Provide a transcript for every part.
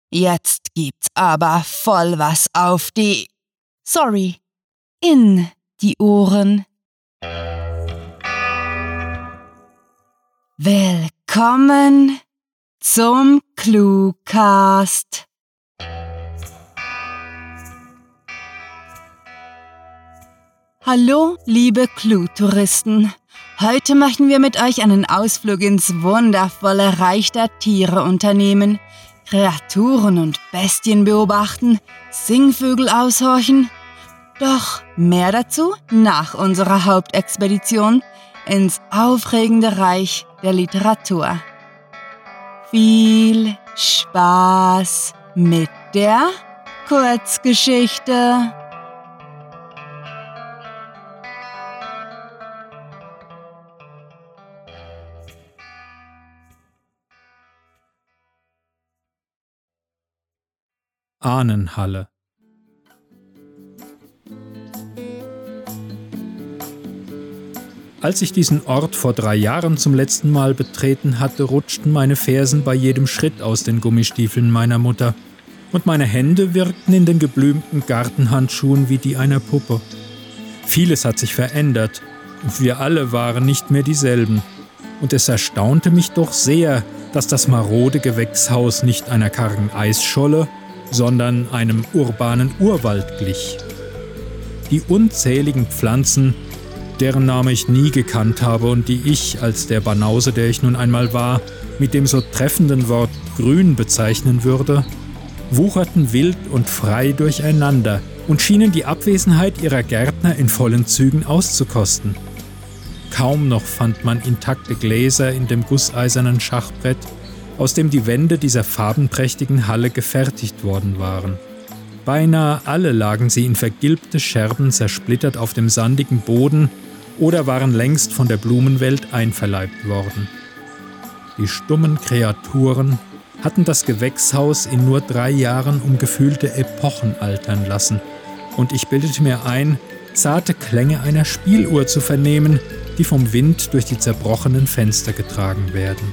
Jetzt gibt's aber voll was auf die... Sorry, in die Ohren. Willkommen zum Cluecast. Hallo, liebe Clue-Touristen. Heute möchten wir mit euch einen Ausflug ins wundervolle Reich der Tiere unternehmen, Kreaturen und Bestien beobachten, Singvögel aushorchen. Doch mehr dazu nach unserer Hauptexpedition ins aufregende Reich der Literatur. Viel Spaß mit der Kurzgeschichte. Ahnenhalle. Als ich diesen Ort vor 3 Jahren zum letzten Mal betreten hatte, rutschten meine Fersen bei jedem Schritt aus den Gummistiefeln meiner Mutter und meine Hände wirkten in den geblümten Gartenhandschuhen wie die einer Puppe. Vieles hat sich verändert und wir alle waren nicht mehr dieselben. Und es erstaunte mich doch sehr, dass das marode Gewächshaus nicht einer kargen Eisscholle, sondern einem urbanen Urwald glich. Die unzähligen Pflanzen, deren Name ich nie gekannt habe und die ich, als der Banause, der ich nun einmal war, mit dem so treffenden Wort grün bezeichnen würde, wucherten wild und frei durcheinander und schienen die Abwesenheit ihrer Gärtner in vollen Zügen auszukosten. Kaum noch fand man intakte Gläser in dem gusseisernen Schachbrett, aus dem die Wände dieser farbenprächtigen Halle gefertigt worden waren. Beinahe alle lagen sie in vergilbte Scherben zersplittert auf dem sandigen Boden oder waren längst von der Blumenwelt einverleibt worden. Die stummen Kreaturen hatten das Gewächshaus in nur 3 Jahren um gefühlte Epochen altern lassen, und ich bildete mir ein, zarte Klänge einer Spieluhr zu vernehmen, die vom Wind durch die zerbrochenen Fenster getragen werden.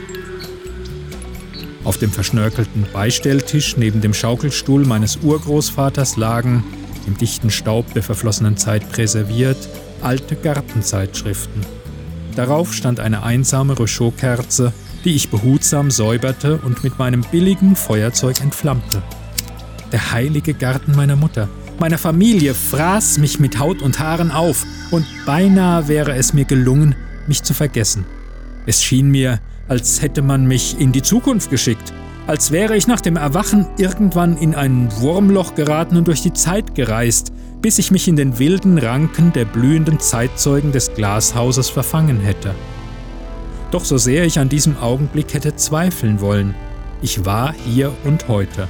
Auf dem verschnörkelten Beistelltisch neben dem Schaukelstuhl meines Urgroßvaters lagen, im dichten Staub der verflossenen Zeit präserviert, alte Gartenzeitschriften. Darauf stand eine einsame Röchot-Kerze, die ich behutsam säuberte und mit meinem billigen Feuerzeug entflammte. Der heilige Garten meiner Mutter, meiner Familie, fraß mich mit Haut und Haaren auf, und beinahe wäre es mir gelungen, mich zu vergessen. Es schien mir, als hätte man mich in die Zukunft geschickt, als wäre ich nach dem Erwachen irgendwann in ein Wurmloch geraten und durch die Zeit gereist, bis ich mich in den wilden Ranken der blühenden Zeitzeugen des Glashauses verfangen hätte. Doch so sehr ich an diesem Augenblick hätte zweifeln wollen, ich war hier und heute.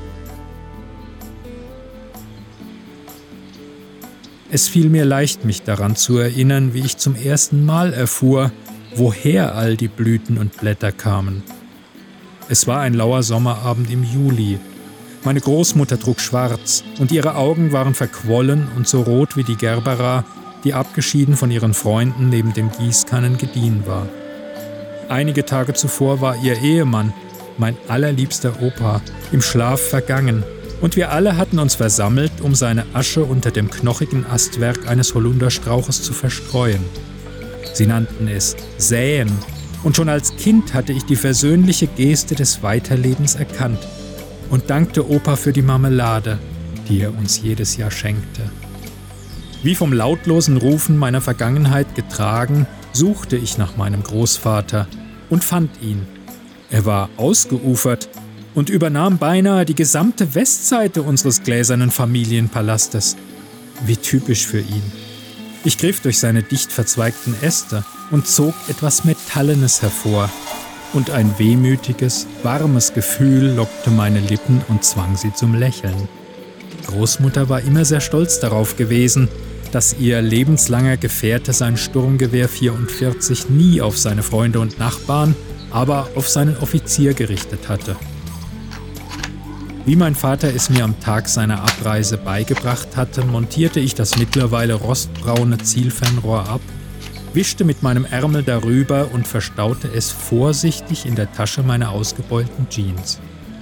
Es fiel mir leicht, mich daran zu erinnern, wie ich zum ersten Mal erfuhr, woher all die Blüten und Blätter kamen. Es war ein lauer Sommerabend im Juli. Meine Großmutter trug schwarz und ihre Augen waren verquollen und so rot wie die Gerbera, die abgeschieden von ihren Freunden neben dem Gießkannen gediehen war. Einige Tage zuvor war ihr Ehemann, mein allerliebster Opa, im Schlaf vergangen, und wir alle hatten uns versammelt, um seine Asche unter dem knochigen Astwerk eines Holunderstrauches zu verstreuen. Sie nannten es Säen, und schon als Kind hatte ich die versöhnliche Geste des Weiterlebens erkannt und dankte Opa für die Marmelade, die er uns jedes Jahr schenkte. Wie vom lautlosen Rufen meiner Vergangenheit getragen, suchte ich nach meinem Großvater und fand ihn. Er war ausgeufert und übernahm beinahe die gesamte Westseite unseres gläsernen Familienpalastes. Wie typisch für ihn. Ich griff durch seine dicht verzweigten Äste und zog etwas Metallenes hervor, und ein wehmütiges, warmes Gefühl lockte meine Lippen und zwang sie zum Lächeln. Großmutter war immer sehr stolz darauf gewesen, dass ihr lebenslanger Gefährte sein Sturmgewehr 44 nie auf seine Freunde und Nachbarn, aber auf seinen Offizier gerichtet hatte. Wie mein Vater es mir am Tag seiner Abreise beigebracht hatte, montierte ich das mittlerweile rostbraune Zielfernrohr ab, wischte mit meinem Ärmel darüber und verstaute es vorsichtig in der Tasche meiner ausgebeulten Jeans.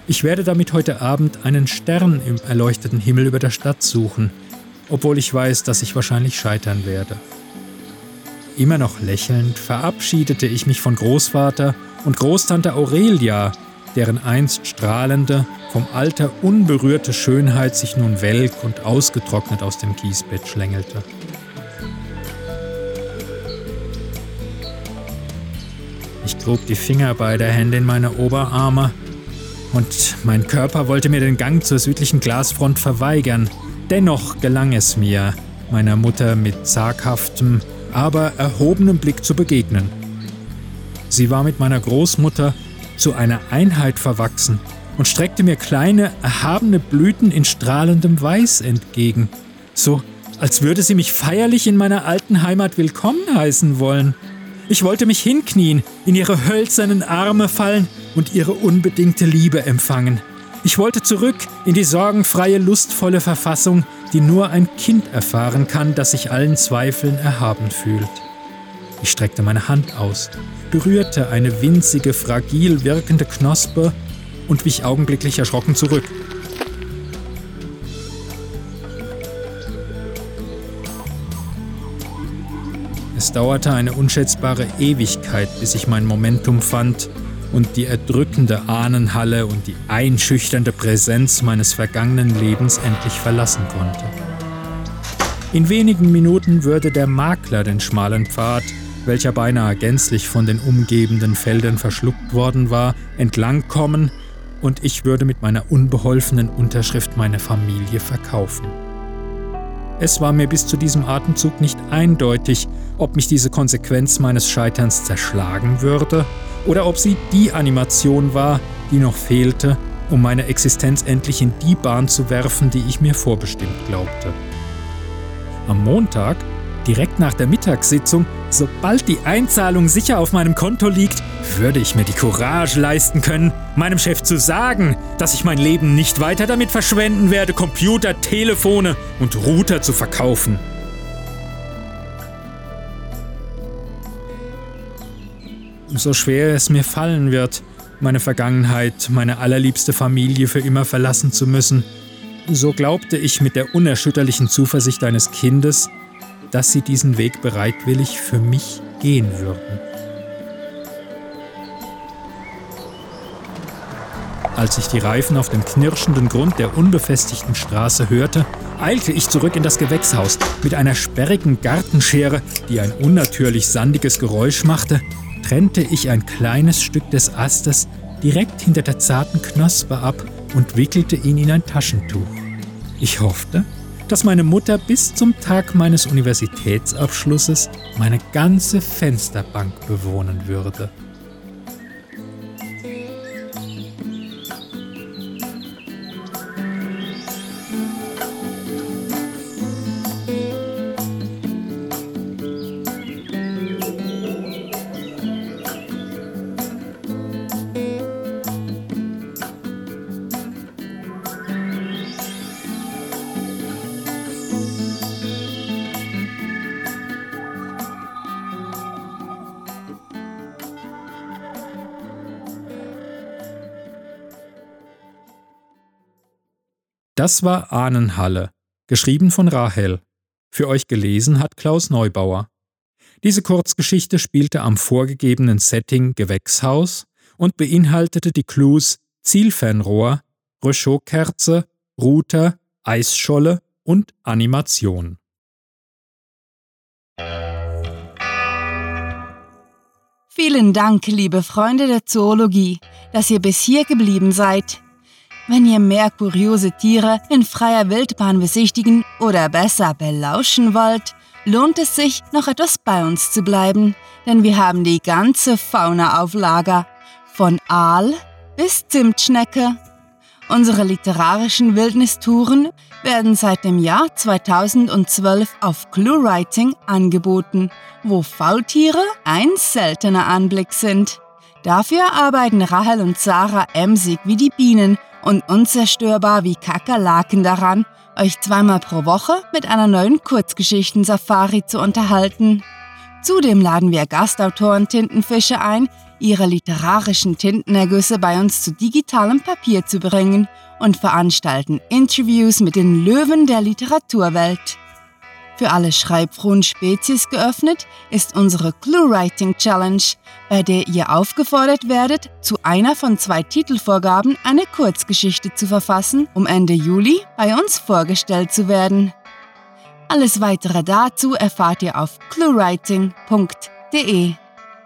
Ich werde damit heute Abend einen Stern im erleuchteten Himmel über der Stadt suchen, obwohl ich weiß, dass ich wahrscheinlich scheitern werde. Immer noch lächelnd verabschiedete ich mich von Großvater und Großtante Aurelia, deren einst strahlende, vom Alter unberührte Schönheit sich nun welk und ausgetrocknet aus dem Kiesbett schlängelte. Ich grub die Finger beider Hände in meine Oberarme und mein Körper wollte mir den Gang zur südlichen Glasfront verweigern. Dennoch gelang es mir, meiner Mutter mit zaghaftem, aber erhobenem Blick zu begegnen. Sie war mit meiner Großmutter zu einer Einheit verwachsen und streckte mir kleine, erhabene Blüten in strahlendem Weiß entgegen, so als würde sie mich feierlich in meiner alten Heimat willkommen heißen wollen. Ich wollte mich hinknien, in ihre hölzernen Arme fallen und ihre unbedingte Liebe empfangen. Ich wollte zurück in die sorgenfreie, lustvolle Verfassung, die nur ein Kind erfahren kann, das sich allen Zweifeln erhaben fühlt. Ich streckte meine Hand aus, berührte eine winzige, fragil wirkende Knospe und wich augenblicklich erschrocken zurück. Es dauerte eine unschätzbare Ewigkeit, bis ich mein Momentum fand und die erdrückende Ahnenhalle und die einschüchternde Präsenz meines vergangenen Lebens endlich verlassen konnte. In wenigen Minuten würde der Makler den schmalen Pfad, welcher beinahe gänzlich von den umgebenden Feldern verschluckt worden war, entlangkommen und ich würde mit meiner unbeholfenen Unterschrift meine Familie verkaufen. Es war mir bis zu diesem Atemzug nicht eindeutig, ob mich diese Konsequenz meines Scheiterns zerschlagen würde oder ob sie die Animation war, die noch fehlte, um meine Existenz endlich in die Bahn zu werfen, die ich mir vorbestimmt glaubte. Am Montag, direkt nach der Mittagssitzung, sobald die Einzahlung sicher auf meinem Konto liegt, würde ich mir die Courage leisten können, meinem Chef zu sagen, dass ich mein Leben nicht weiter damit verschwenden werde, Computer, Telefone und Router zu verkaufen. So schwer es mir fallen wird, meine Vergangenheit, meine allerliebste Familie für immer verlassen zu müssen, so glaubte ich mit der unerschütterlichen Zuversicht eines Kindes, dass sie diesen Weg bereitwillig für mich gehen würden. Als ich die Reifen auf dem knirschenden Grund der unbefestigten Straße hörte, eilte ich zurück in das Gewächshaus. Mit einer sperrigen Gartenschere, die ein unnatürlich sandiges Geräusch machte, trennte ich ein kleines Stück des Astes direkt hinter der zarten Knospe ab und wickelte ihn in ein Taschentuch. Ich hoffte, dass meine Mutter bis zum Tag meines Universitätsabschlusses meine ganze Fensterbank bewohnen würde. Das war Ahnenhalle, geschrieben von Rahel. Für euch gelesen hat Klaus Neubauer. Diese Kurzgeschichte spielte am vorgegebenen Setting Gewächshaus und beinhaltete die Clues Zielfernrohr, Röchotkerze, Router, Eisscholle und Animation. Vielen Dank, liebe Freunde der Zoologie, dass ihr bis hier geblieben seid. Wenn ihr mehr kuriose Tiere in freier Wildbahn besichtigen oder besser belauschen wollt, lohnt es sich, noch etwas bei uns zu bleiben, denn wir haben die ganze Fauna auf Lager, von Aal bis Zimtschnecke. Unsere literarischen Wildnistouren werden seit dem Jahr 2012 auf ClueWriting angeboten, wo Faultiere ein seltener Anblick sind. Dafür arbeiten Rahel und Sarah emsig wie die Bienen und unzerstörbar wie Kakerlaken daran, euch 2-mal pro Woche mit einer neuen Kurzgeschichten-Safari zu unterhalten. Zudem laden wir Gastautoren Tintenfische ein, ihre literarischen Tintenergüsse bei uns zu digitalem Papier zu bringen und veranstalten Interviews mit den Löwen der Literaturwelt. Für alle schreibfrohen Spezies geöffnet ist unsere Clue-Writing Challenge, bei der ihr aufgefordert werdet, zu einer von 2 Titelvorgaben eine Kurzgeschichte zu verfassen, um Ende Juli bei uns vorgestellt zu werden. Alles Weitere dazu erfahrt ihr auf cluewriting.de.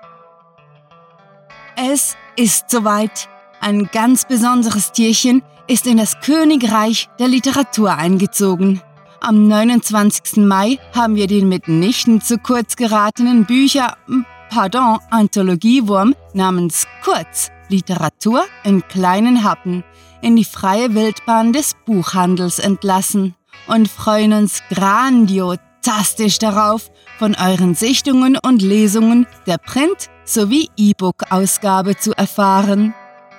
Es ist soweit. Ein ganz besonderes Tierchen ist in das Königreich der Literatur eingezogen. Am 29. Mai haben wir den mitnichten zu kurz geratenen Anthologiewurm namens Kurz, Literatur in kleinen Happen, in die freie Wildbahn des Buchhandels entlassen und freuen uns grandiotastisch darauf, von euren Sichtungen und Lesungen der Print- sowie E-Book-Ausgabe zu erfahren.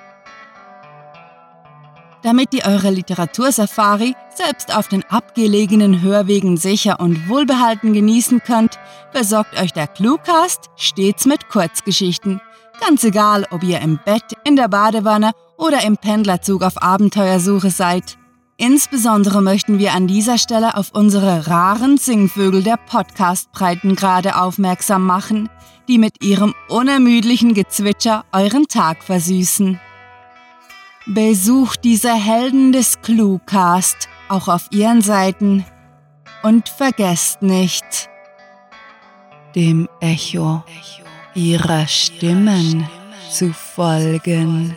Damit ihr eure Literatursafari selbst auf den abgelegenen Hörwegen sicher und wohlbehalten genießen könnt, versorgt euch der Cluecast stets mit Kurzgeschichten. Ganz egal, ob ihr im Bett, in der Badewanne oder im Pendlerzug auf Abenteuersuche seid. Insbesondere möchten wir an dieser Stelle auf unsere raren Singvögel der Podcast-Breitengrade aufmerksam machen, die mit ihrem unermüdlichen Gezwitscher euren Tag versüßen. Besucht diese Helden des Cluecast auch auf ihren Seiten und vergesst nicht, dem Echo ihrer Stimmen zu folgen.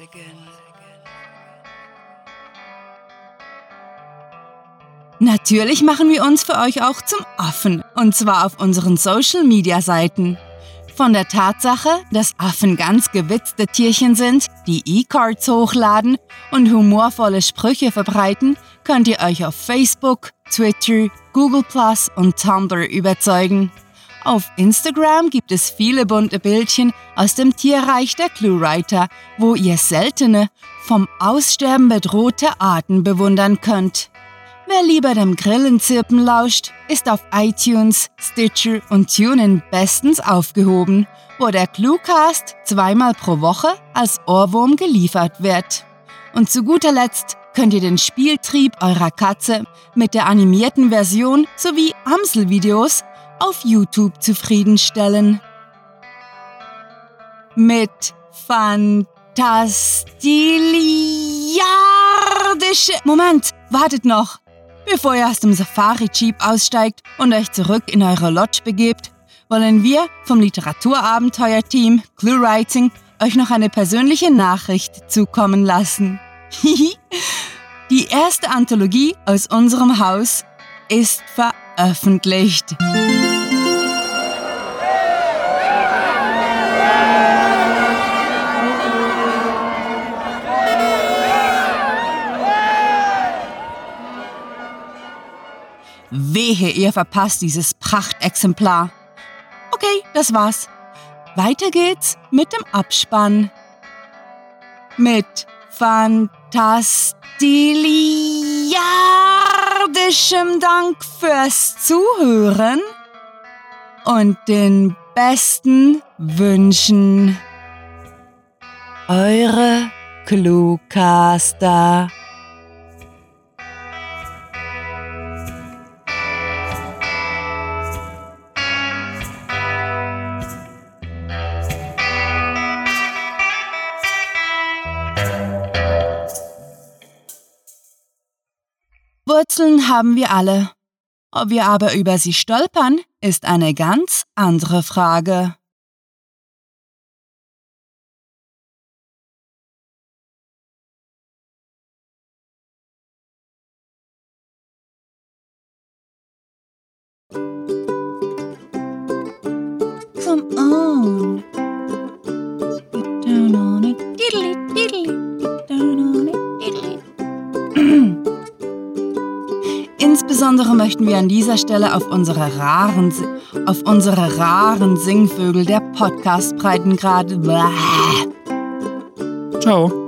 Natürlich machen wir uns für euch auch zum Affen, und zwar auf unseren Social-Media-Seiten. Von der Tatsache, dass Affen ganz gewitzte Tierchen sind, die E-Cards hochladen und humorvolle Sprüche verbreiten, könnt ihr euch auf Facebook, Twitter, Google+ und Tumblr überzeugen. Auf Instagram gibt es viele bunte Bildchen aus dem Tierreich der Cluewriter, wo ihr seltene, vom Aussterben bedrohte Arten bewundern könnt. Wer lieber dem Grillenzirpen lauscht, ist auf iTunes, Stitcher und TuneIn bestens aufgehoben, wo der Cluecast 2-mal pro Woche als Ohrwurm geliefert wird. Und zu guter Letzt könnt ihr den Spieltrieb eurer Katze mit der animierten Version sowie Amselvideos auf YouTube zufriedenstellen. Mit Moment, wartet noch! Bevor ihr aus dem Safari-Jeep aussteigt und euch zurück in eure Lodge begebt, wollen wir vom Literaturabenteuer-Team Cluewriting euch noch eine persönliche Nachricht zukommen lassen. Die erste Anthologie aus unserem Haus ist veröffentlicht. Wehe, ihr verpasst dieses Prachtexemplar. Okay, das war's. Weiter geht's mit dem Abspann. Mit fantastiliardischem Dank fürs Zuhören und den besten Wünschen. Eure Cluecaster. Wurzeln haben wir alle. Ob wir aber über sie stolpern, ist eine ganz andere Frage. Come on. Get down on it. Diddly, diddly. Get down on it. Diddly. Insbesondere möchten wir an dieser Stelle auf unsere raren Singvögel der Podcast-Breitengrade. Ciao.